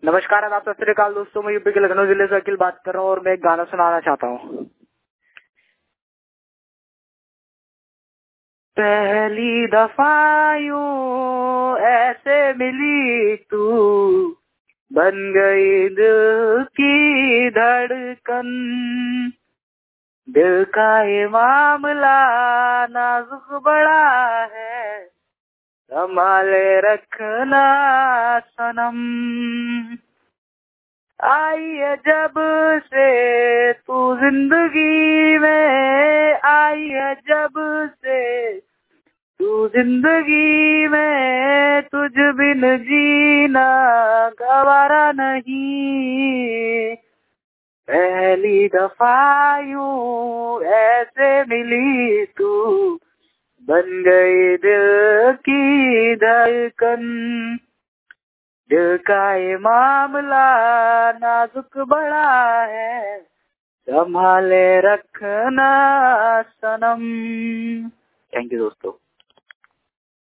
नमस्कार आदाब सत श्री अकाल दोस्तों, मैं यूपी के लखनऊ जिले से अखिल बात कर रहा हूँ और मैं एक गाना सुनाना चाहता हूँ। पहली दफा यूं ऐसे मिली तू, बन गई दिल की धड़कन। दिल का ये मामला नाजुक बड़ा है, संभाले रखना सनम। आई है जब से तू जिंदगी में, आई है जब से तू जिंदगी में, तुझ बिन जीना गवारा नहीं। पहली दफा यूं ऐसे मिली तू, बन गई दिल की धड़कन। दिल का ये मामला नाजुक बड़ा है, संभाले रखना सनम। थैंक यू दोस्तों।